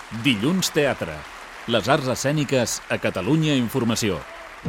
Dilluns Teatre. Les arts escèniques a Catalunya Informació.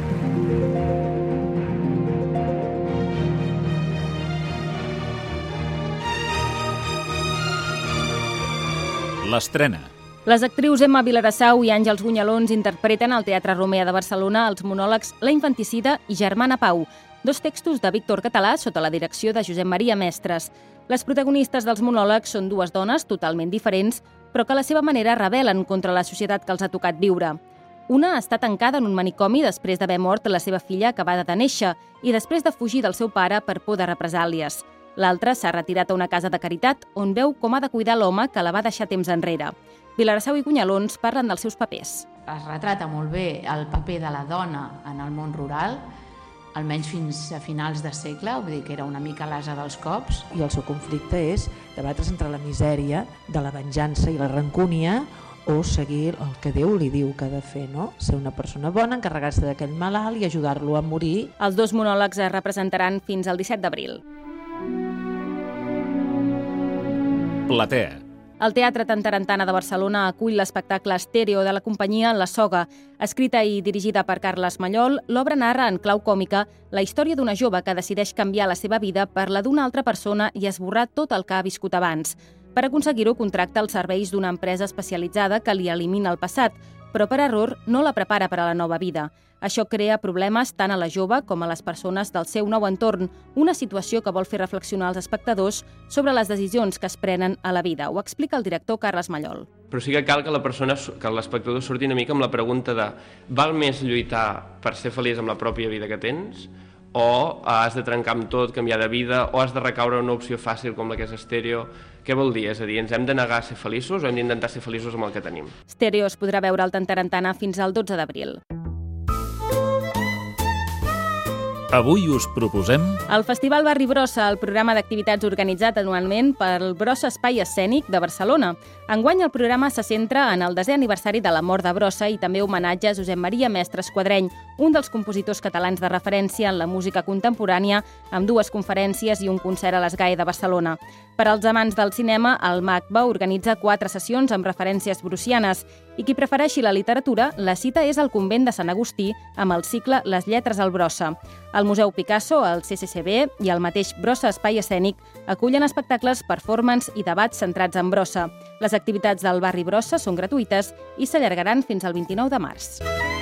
L'estrena. Les actrius Emma Vilarassau i Àngels Gunyalons interpreten al Teatre Romea de Barcelona els monòlegs La infanticida i Germana Pau, dos textos de Víctor Català sota la direcció de Josep Maria Mestres. Les protagonistes dels monòlegs són dues dones totalment diferents, però que a la seva manera rebel·len contra la societat que els ha tocat viure. Una està tancada en un manicomi després d'haver mort la seva filla acabada de néixer i després de fugir del seu pare per por de represàlies. L'altra s'ha retirat a una casa de caritat on veu com ha de cuidar l'home que la va deixar temps enrere. Vilarassau i Gunyalons parlen dels seus papers. Es retrata molt bé el paper de la dona en el món rural, almenys fins a finals de segle, vull dir que era una mica l'ase dels cops. I el seu conflicte és debatre's entre la misèria de la venjança i la rancúnia o seguir el que Déu li diu que ha de fer, no? Ser una persona bona, encarregar-se d'aquell malalt i ajudar-lo a morir. Els dos monòlegs es representaran fins al 17 d'abril. Platea. El Teatre Tantarantana de Barcelona acull l'espectacle Estèreo de la companyia La Soga. Escrita i dirigida per Carles Mallol, l'obra narra en clau còmica la història d'una jove que decideix canviar la seva vida per la d'una altra persona i esborrar tot el que ha viscut abans. Per aconseguir-ho, contracta els serveis d'una empresa especialitzada que li elimina el passat, però per error no la prepara per a la nova vida. Això crea problemes tant a la jove com a les persones del seu nou entorn, una situació que vol fer reflexionar els espectadors sobre les decisions que es prenen a la vida. Ho explica el director Carles Mallol. Però sí que cal que l'espectador surti una mica amb la pregunta de val més lluitar per ser feliç amb la pròpia vida que tens o has de trencar amb tot, canviar de vida o has de recaure en una opció fàcil com la que és Estèreo? Què vol dir? És a dir, ens hem de negar a ser feliços o hem d'intentar ser feliços amb el que tenim? Estèreo es podrà veure al Tantarantana fins al 12 d'abril. Avui us proposem... El Festival Barri Brossa, el programa d'activitats organitzat anualment pel Brossa Espai Escènic de Barcelona. Enguany el programa se centra en el 10è aniversari de la mort de Brossa i també homenatge a Josep Maria Mestres Quadreny, un dels compositors catalans de referència en la música contemporània, amb dues conferències i un concert a l'Esgai de Barcelona. Per als amants del cinema, el MACBA organitza 4 sessions amb referències brussianes i qui prefereixi la literatura, la cita és al Convent de Sant Agustí amb el cicle Les lletres al Brossa. El Museu Picasso, el CCCB i el mateix Brossa Espai Escènic acullen espectacles, performance i debats centrats en Brossa. Les activitats del Barri Brossa són gratuïtes i s'allargaran fins al 29 de març.